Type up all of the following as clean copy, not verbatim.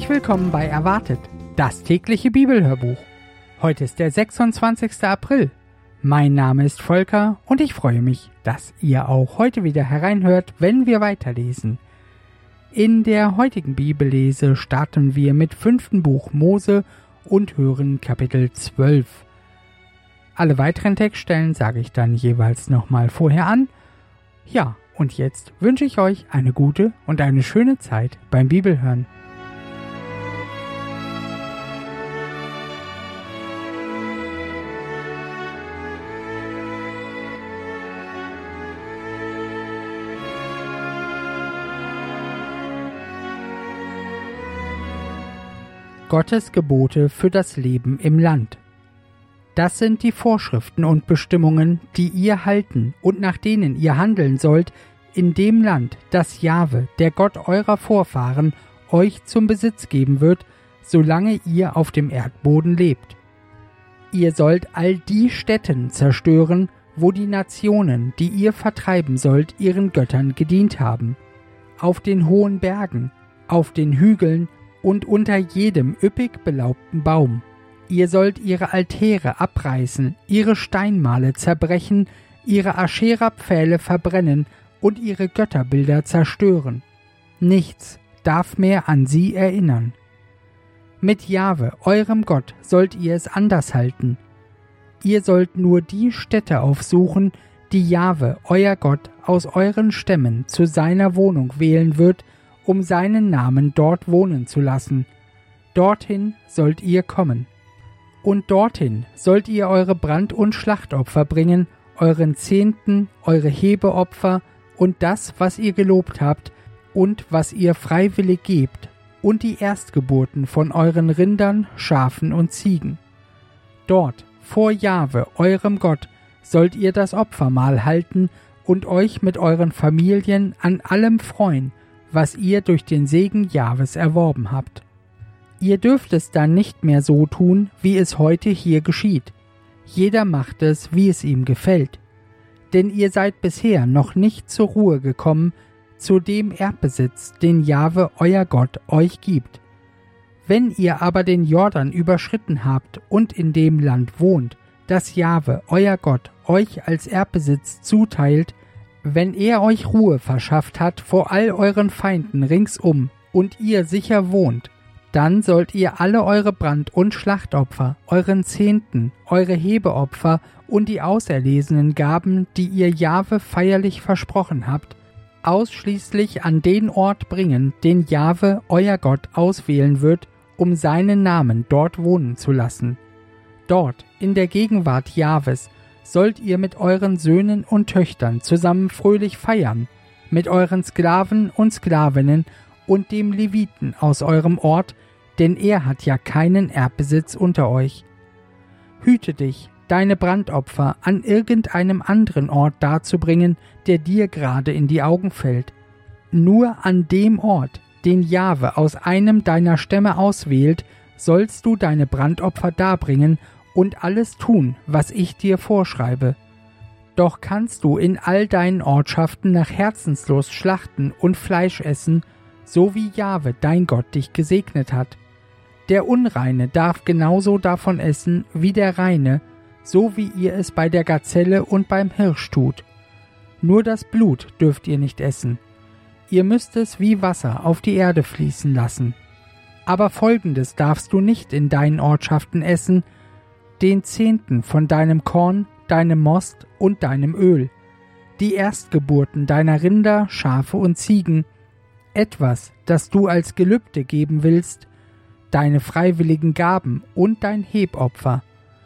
Herzlich willkommen bei Erwartet, das tägliche Bibelhörbuch. Heute ist der 26. April. Mein Name ist Volker und ich freue mich, dass ihr auch heute wieder hereinhört, wenn wir weiterlesen. In der heutigen Bibellese starten wir mit 5. Buch Mose und hören Kapitel 12. Alle weiteren Textstellen sage ich dann jeweils nochmal vorher an. Ja, und jetzt wünsche ich euch eine gute und eine schöne Zeit beim Bibelhören. Gottes Gebote für das Leben im Land. Das sind die Vorschriften und Bestimmungen, die ihr halten und nach denen ihr handeln sollt in dem Land, das Jahwe, der Gott eurer Vorfahren, euch zum Besitz geben wird, solange ihr auf dem Erdboden lebt. Ihr sollt all die Stätten zerstören, wo die Nationen, die ihr vertreiben sollt, ihren Göttern gedient haben. Auf den hohen Bergen, auf den Hügeln und unter jedem üppig belaubten Baum. Ihr sollt ihre Altäre abreißen, ihre Steinmale zerbrechen, ihre Aschera-Pfähle verbrennen und ihre Götterbilder zerstören. Nichts darf mehr an sie erinnern. Mit Jahwe, eurem Gott, sollt ihr es anders halten. Ihr sollt nur die Städte aufsuchen, die Jahwe, euer Gott, aus euren Stämmen zu seiner Wohnung wählen wird, um seinen Namen dort wohnen zu lassen. Dorthin sollt ihr kommen. Und dorthin sollt ihr eure Brand- und Schlachtopfer bringen, euren Zehnten, eure Hebeopfer und das, was ihr gelobt habt und was ihr freiwillig gebt, und die Erstgeburten von euren Rindern, Schafen und Ziegen. Dort, vor Jahwe, eurem Gott, sollt ihr das Opfermahl halten und euch mit euren Familien an allem freuen, was ihr durch den Segen Jahwes erworben habt. Ihr dürft es dann nicht mehr so tun, wie es heute hier geschieht. Jeder macht es, wie es ihm gefällt. Denn ihr seid bisher noch nicht zur Ruhe gekommen, zu dem Erbbesitz, den Jahwe, euer Gott, euch gibt. Wenn ihr aber den Jordan überschritten habt und in dem Land wohnt, das Jahwe, euer Gott, euch als Erbbesitz zuteilt, wenn er euch Ruhe verschafft hat vor all euren Feinden ringsum und ihr sicher wohnt, dann sollt ihr alle eure Brand- und Schlachtopfer, euren Zehnten, eure Hebeopfer und die auserlesenen Gaben, die ihr Jahwe feierlich versprochen habt, ausschließlich an den Ort bringen, den Jahwe, euer Gott, auswählen wird, um seinen Namen dort wohnen zu lassen. Dort, in der Gegenwart Jahwes, sollt ihr mit euren Söhnen und Töchtern zusammen fröhlich feiern, mit euren Sklaven und Sklavinnen und dem Leviten aus eurem Ort, denn er hat ja keinen Erbbesitz unter euch. Hüte dich, deine Brandopfer an irgendeinem anderen Ort darzubringen, der dir gerade in die Augen fällt. Nur an dem Ort, den Jahwe aus einem deiner Stämme auswählt, sollst du deine Brandopfer darbringen und alles tun, was ich dir vorschreibe. Doch kannst du in all deinen Ortschaften nach Herzenslust schlachten und Fleisch essen, so wie Jahwe, dein Gott, dich gesegnet hat. Der Unreine darf genauso davon essen wie der Reine, so wie ihr es bei der Gazelle und beim Hirsch tut. Nur das Blut dürft ihr nicht essen. Ihr müsst es wie Wasser auf die Erde fließen lassen. Aber Folgendes darfst du nicht in deinen Ortschaften essen: den Zehnten von deinem Korn, deinem Most und deinem Öl, die Erstgeburten deiner Rinder, Schafe und Ziegen, etwas, das du als Gelübde geben willst, deine freiwilligen Gaben und dein Hebopfer.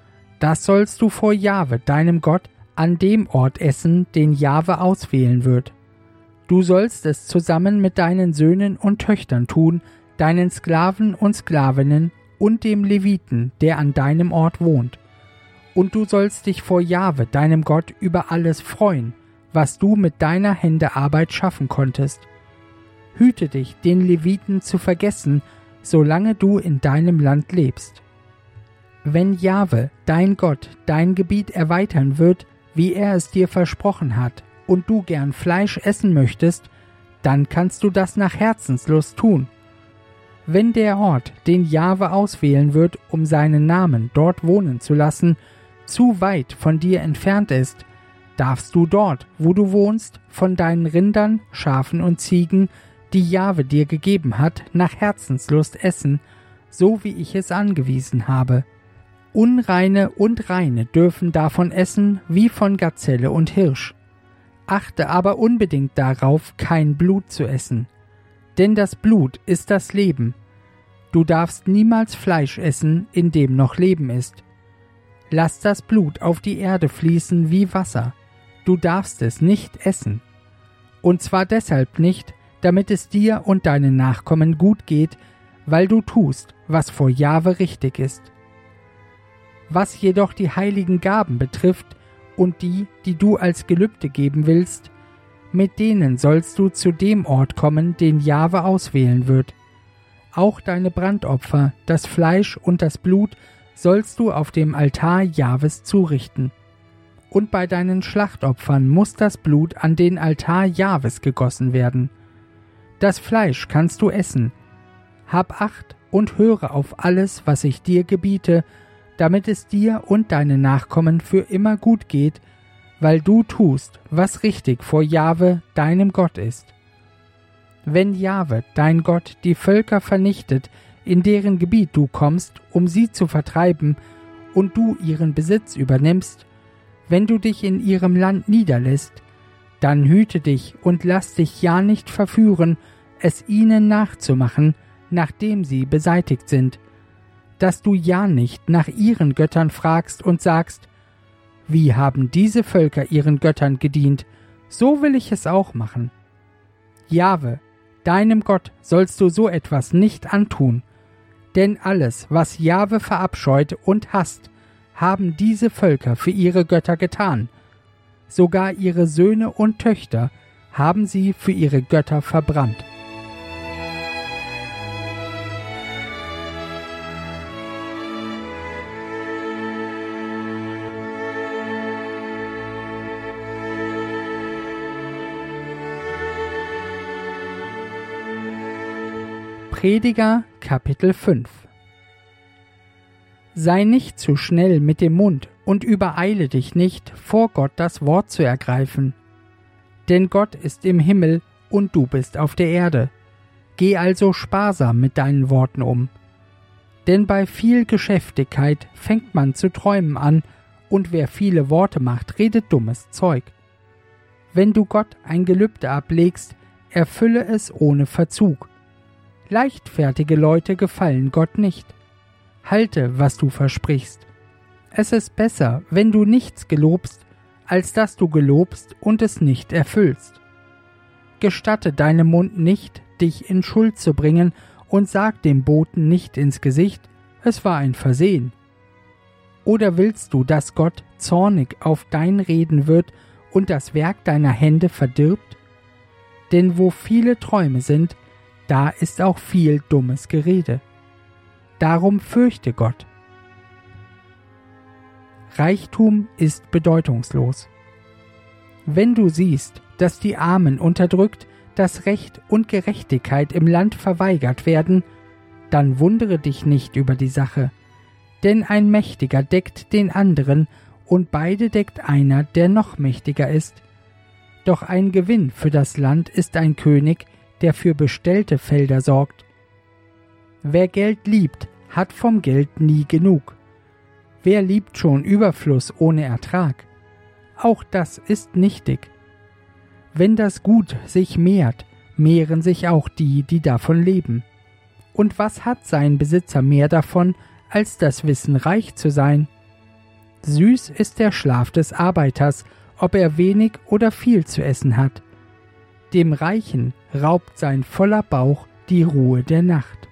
Das sollst du vor Jahwe, deinem Gott, an dem Ort essen, den Jahwe auswählen wird. Du sollst es zusammen mit deinen Söhnen und Töchtern tun, deinen Sklaven und Sklavinnen und dem Leviten, der an deinem Ort wohnt. Und du sollst dich vor Jahwe, deinem Gott, über alles freuen, was du mit deiner Hände Arbeit schaffen konntest. Hüte dich, den Leviten zu vergessen, solange du in deinem Land lebst. Wenn Jahwe, dein Gott, dein Gebiet erweitern wird, wie er es dir versprochen hat, und du gern Fleisch essen möchtest, dann kannst du das nach Herzenslust tun. Wenn der Ort, den Jahwe auswählen wird, um seinen Namen dort wohnen zu lassen, zu weit von dir entfernt ist, darfst du dort, wo du wohnst, von deinen Rindern, Schafen und Ziegen, die Jahwe dir gegeben hat, nach Herzenslust essen, so wie ich es angewiesen habe. Unreine und Reine dürfen davon essen, wie von Gazelle und Hirsch. Achte aber unbedingt darauf, kein Blut zu essen. Denn das Blut ist das Leben. Du darfst niemals Fleisch essen, in dem noch Leben ist. Lass das Blut auf die Erde fließen wie Wasser. Du darfst es nicht essen. Und zwar deshalb nicht, damit es dir und deinen Nachkommen gut geht, weil du tust, was vor Jahwe richtig ist. Was jedoch die heiligen Gaben betrifft und die, die du als Gelübde geben willst, mit denen sollst du zu dem Ort kommen, den Jahwe auswählen wird. Auch deine Brandopfer, das Fleisch und das Blut sollst du auf dem Altar Jahwes zurichten. Und bei deinen Schlachtopfern muss das Blut an den Altar Jahwes gegossen werden. Das Fleisch kannst du essen. Hab Acht und höre auf alles, was ich dir gebiete, damit es dir und deinen Nachkommen für immer gut geht, weil du tust, was richtig vor Jahwe, deinem Gott ist. Wenn Jahwe, dein Gott, die Völker vernichtet, in deren Gebiet du kommst, um sie zu vertreiben, und du ihren Besitz übernimmst, wenn du dich in ihrem Land niederlässt, dann hüte dich und lass dich ja nicht verführen, es ihnen nachzumachen, nachdem sie beseitigt sind, dass du ja nicht nach ihren Göttern fragst und sagst, wie haben diese Völker ihren Göttern gedient, so will ich es auch machen. Jahwe, deinem Gott sollst du so etwas nicht antun, denn alles, was Jahwe verabscheut und hasst, haben diese Völker für ihre Götter getan. Sogar ihre Söhne und Töchter haben sie für ihre Götter verbrannt. Prediger, Kapitel 5. Sei nicht zu schnell mit dem Mund und übereile dich nicht, vor Gott das Wort zu ergreifen. Denn Gott ist im Himmel und du bist auf der Erde. Geh also sparsam mit deinen Worten um. Denn bei viel Geschäftigkeit fängt man zu träumen an, und wer viele Worte macht, redet dummes Zeug. Wenn du Gott ein Gelübde ablegst, erfülle es ohne Verzug. Leichtfertige Leute gefallen Gott nicht. Halte, was du versprichst. Es ist besser, wenn du nichts gelobst, als dass du gelobst und es nicht erfüllst. Gestatte deinem Mund nicht, dich in Schuld zu bringen, und sag dem Boten nicht ins Gesicht, es war ein Versehen. Oder willst du, dass Gott zornig auf dein Reden wird und das Werk deiner Hände verdirbt? Denn wo viele Träume sind, da ist auch viel dummes Gerede. Darum fürchte Gott. Reichtum ist bedeutungslos. Wenn du siehst, dass die Armen unterdrückt, dass Recht und Gerechtigkeit im Land verweigert werden, dann wundere dich nicht über die Sache, denn ein Mächtiger deckt den anderen, und beide deckt einer, der noch mächtiger ist. Doch ein Gewinn für das Land ist ein König, der für bestellte Felder sorgt. Wer Geld liebt, hat vom Geld nie genug. Wer liebt schon Überfluss ohne Ertrag? Auch das ist nichtig. Wenn das Gut sich mehrt, mehren sich auch die, die davon leben. Und was hat sein Besitzer mehr davon, als das Wissen, reich zu sein? Süß ist der Schlaf des Arbeiters, ob er wenig oder viel zu essen hat. Dem Reichen raubt sein voller Bauch die Ruhe der Nacht.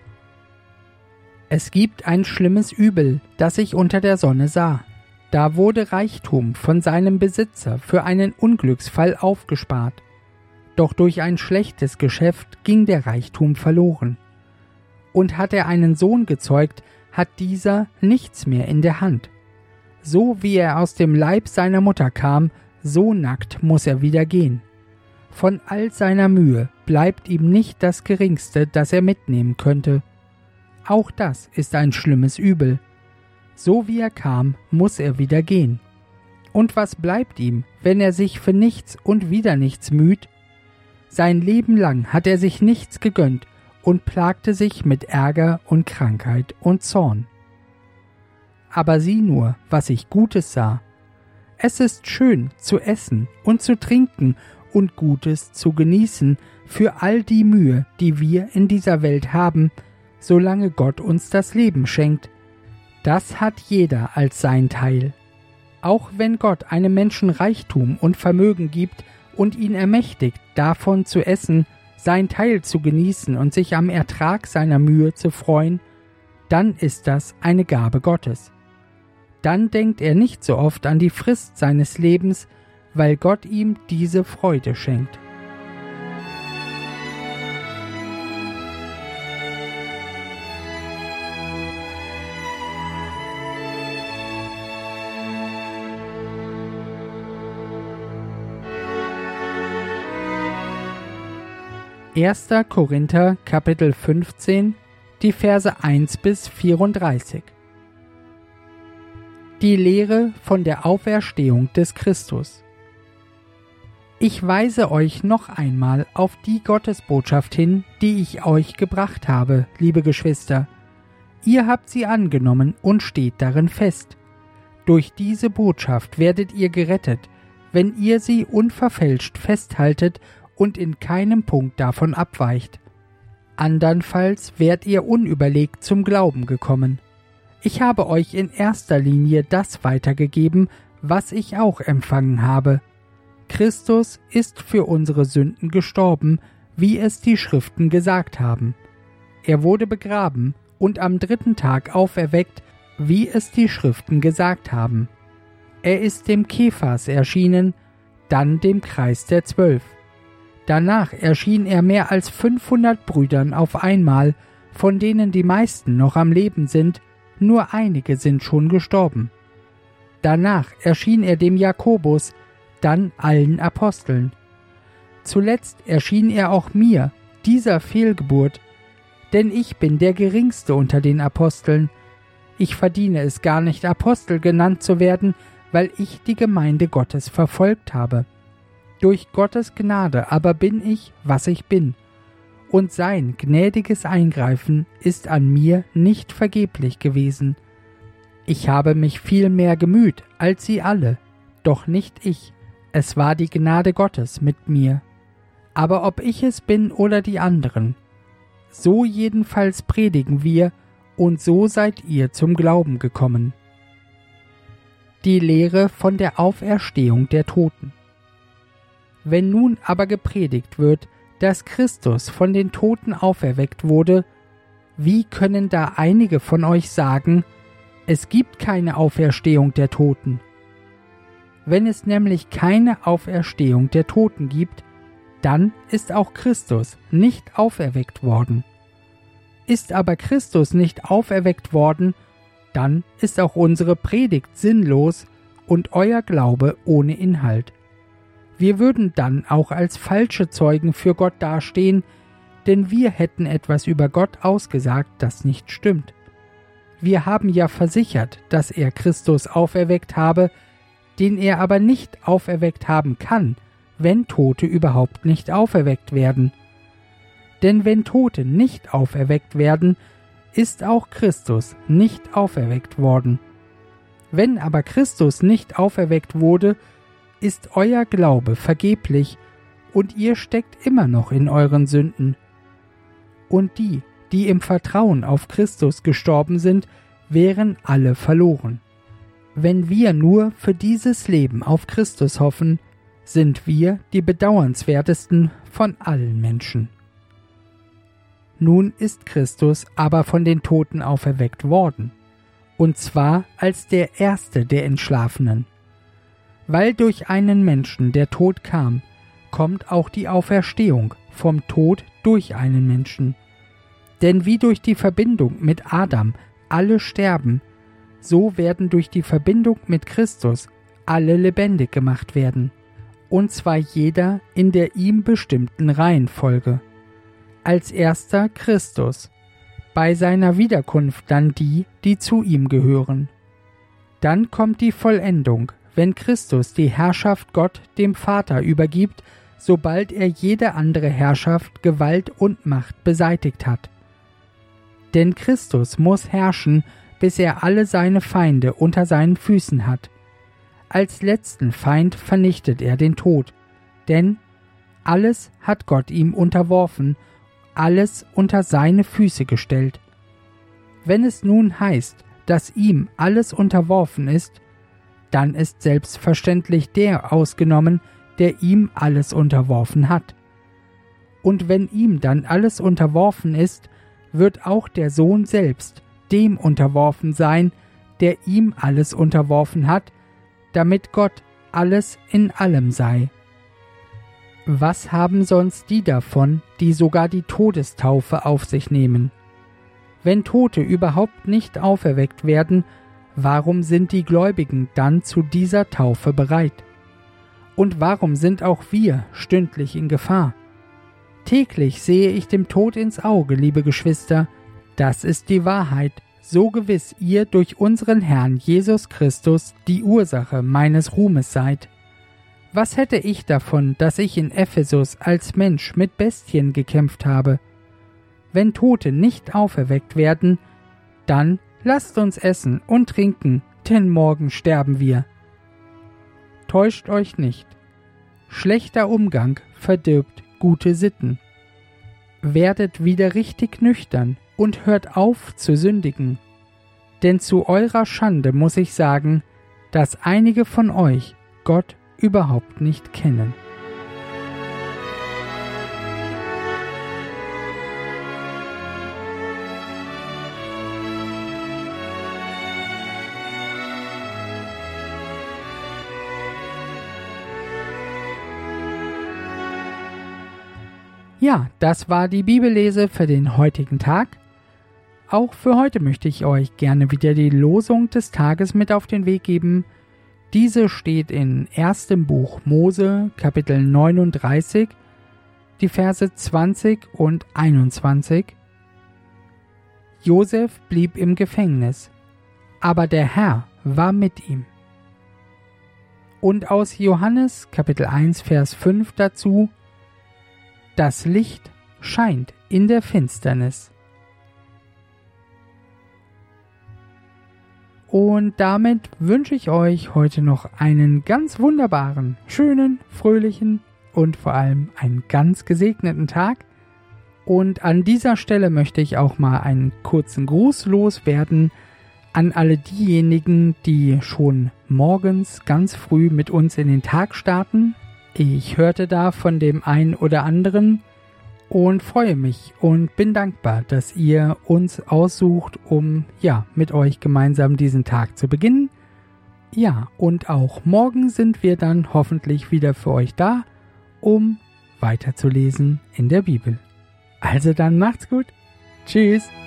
Es gibt ein schlimmes Übel, das ich unter der Sonne sah. Da wurde Reichtum von seinem Besitzer für einen Unglücksfall aufgespart. Doch durch ein schlechtes Geschäft ging der Reichtum verloren. Und hat er einen Sohn gezeugt, hat dieser nichts mehr in der Hand. So wie er aus dem Leib seiner Mutter kam, so nackt muss er wieder gehen. Von all seiner Mühe bleibt ihm nicht das Geringste, das er mitnehmen könnte. Auch das ist ein schlimmes Übel. So wie er kam, muss er wieder gehen. Und was bleibt ihm, wenn er sich für nichts und wieder nichts müht? Sein Leben lang hat er sich nichts gegönnt und plagte sich mit Ärger und Krankheit und Zorn. Aber sieh nur, was ich Gutes sah. Es ist schön zu essen und zu trinken und Gutes zu genießen für all die Mühe, die wir in dieser Welt haben, solange Gott uns das Leben schenkt. Das hat jeder als sein Teil. Auch wenn Gott einem Menschen Reichtum und Vermögen gibt und ihn ermächtigt, davon zu essen, sein Teil zu genießen und sich am Ertrag seiner Mühe zu freuen, dann ist das eine Gabe Gottes. Dann denkt er nicht so oft an die Frist seines Lebens, weil Gott ihm diese Freude schenkt. Erster Korinther, Kapitel 15, die Verse 1 bis 34. Die Lehre von der Auferstehung des Christus. Ich weise euch noch einmal auf die Gottesbotschaft hin, die ich euch gebracht habe, liebe Geschwister. Ihr habt sie angenommen und steht darin fest. Durch diese Botschaft werdet ihr gerettet, wenn ihr sie unverfälscht festhaltet und in keinem Punkt davon abweicht. Andernfalls wärt ihr unüberlegt zum Glauben gekommen. Ich habe euch in erster Linie das weitergegeben, was ich auch empfangen habe. Christus ist für unsere Sünden gestorben, wie es die Schriften gesagt haben. Er wurde begraben und am 3. Tag auferweckt, wie es die Schriften gesagt haben. Er ist dem Kephas erschienen, dann dem Kreis der 12. Danach erschien er mehr als 500 Brüdern auf einmal, von denen die meisten noch am Leben sind, nur einige sind schon gestorben. Danach erschien er dem Jakobus, dann allen Aposteln. Zuletzt erschien er auch mir, dieser Fehlgeburt, denn ich bin der Geringste unter den Aposteln. Ich verdiene es gar nicht, Apostel genannt zu werden, weil ich die Gemeinde Gottes verfolgt habe. Durch Gottes Gnade aber bin ich, was ich bin, und sein gnädiges Eingreifen ist an mir nicht vergeblich gewesen. Ich habe mich viel mehr gemüht als sie alle, doch nicht ich, es war die Gnade Gottes mit mir. Aber ob ich es bin oder die anderen, so jedenfalls predigen wir, und so seid ihr zum Glauben gekommen. Die Lehre von der Auferstehung der Toten. Wenn nun aber gepredigt wird, dass Christus von den Toten auferweckt wurde, wie können da einige von euch sagen, es gibt keine Auferstehung der Toten? Wenn es nämlich keine Auferstehung der Toten gibt, dann ist auch Christus nicht auferweckt worden. Ist aber Christus nicht auferweckt worden, dann ist auch unsere Predigt sinnlos und euer Glaube ohne Inhalt. Wir würden dann auch als falsche Zeugen für Gott dastehen, denn wir hätten etwas über Gott ausgesagt, das nicht stimmt. Wir haben ja versichert, dass er Christus auferweckt habe, den er aber nicht auferweckt haben kann, wenn Tote überhaupt nicht auferweckt werden. Denn wenn Tote nicht auferweckt werden, ist auch Christus nicht auferweckt worden. Wenn aber Christus nicht auferweckt wurde, ist euer Glaube vergeblich, und ihr steckt immer noch in euren Sünden. Und die, die im Vertrauen auf Christus gestorben sind, wären alle verloren. Wenn wir nur für dieses Leben auf Christus hoffen, sind wir die bedauernswertesten von allen Menschen. Nun ist Christus aber von den Toten auferweckt worden, und zwar als der Erste der Entschlafenen. Weil durch einen Menschen der Tod kam, kommt auch die Auferstehung vom Tod durch einen Menschen. Denn wie durch die Verbindung mit Adam alle sterben, so werden durch die Verbindung mit Christus alle lebendig gemacht werden. und zwar jeder in der ihm bestimmten Reihenfolge. Als erster Christus, bei seiner Wiederkunft dann die, die zu ihm gehören. Dann kommt die Vollendung, wenn Christus die Herrschaft Gott dem Vater übergibt, sobald er jede andere Herrschaft, Gewalt und Macht beseitigt hat. Denn Christus muss herrschen, bis er alle seine Feinde unter seinen Füßen hat. Als letzten Feind vernichtet er den Tod, denn alles hat Gott ihm unterworfen, alles unter seine Füße gestellt. Wenn es nun heißt, dass ihm alles unterworfen ist, dann ist selbstverständlich der ausgenommen, der ihm alles unterworfen hat. Und wenn ihm dann alles unterworfen ist, wird auch der Sohn selbst dem unterworfen sein, der ihm alles unterworfen hat, damit Gott alles in allem sei. Was haben sonst die davon, die sogar die Todestaufe auf sich nehmen? Wenn Tote überhaupt nicht auferweckt werden, warum sind die Gläubigen dann zu dieser Taufe bereit? Und warum sind auch wir stündlich in Gefahr? Täglich sehe ich dem Tod ins Auge, liebe Geschwister, das ist die Wahrheit, so gewiss ihr durch unseren Herrn Jesus Christus die Ursache meines Ruhmes seid. Was hätte ich davon, dass ich in Ephesus als Mensch mit Bestien gekämpft habe? Wenn Tote nicht auferweckt werden, dann lasst uns essen und trinken, denn morgen sterben wir. Täuscht euch nicht. Schlechter Umgang verdirbt gute Sitten. Werdet wieder richtig nüchtern und hört auf zu sündigen. Denn zu eurer Schande muss ich sagen, dass einige von euch Gott überhaupt nicht kennen. Ja, das war die Bibellese für den heutigen Tag. Auch für heute möchte ich euch gerne wieder die Losung des Tages mit auf den Weg geben. Diese steht in 1. Buch Mose, Kapitel 39, die Verse 20 und 21. Josef blieb im Gefängnis, aber der Herr war mit ihm. Und aus Johannes, Kapitel 1, Vers 5 dazu: Das Licht scheint in der Finsternis. Und damit wünsche ich euch heute noch einen ganz wunderbaren, schönen, fröhlichen und vor allem einen ganz gesegneten Tag. Und an dieser Stelle möchte ich auch mal einen kurzen Gruß loswerden an alle diejenigen, die schon morgens ganz früh mit uns in den Tag starten. Ich hörte da von dem einen oder anderen und freue mich und bin dankbar, dass ihr uns aussucht, um mit euch gemeinsam diesen Tag zu beginnen. Ja, und auch morgen sind wir dann hoffentlich wieder für euch da, um weiterzulesen in der Bibel. Also dann macht's gut. Tschüss.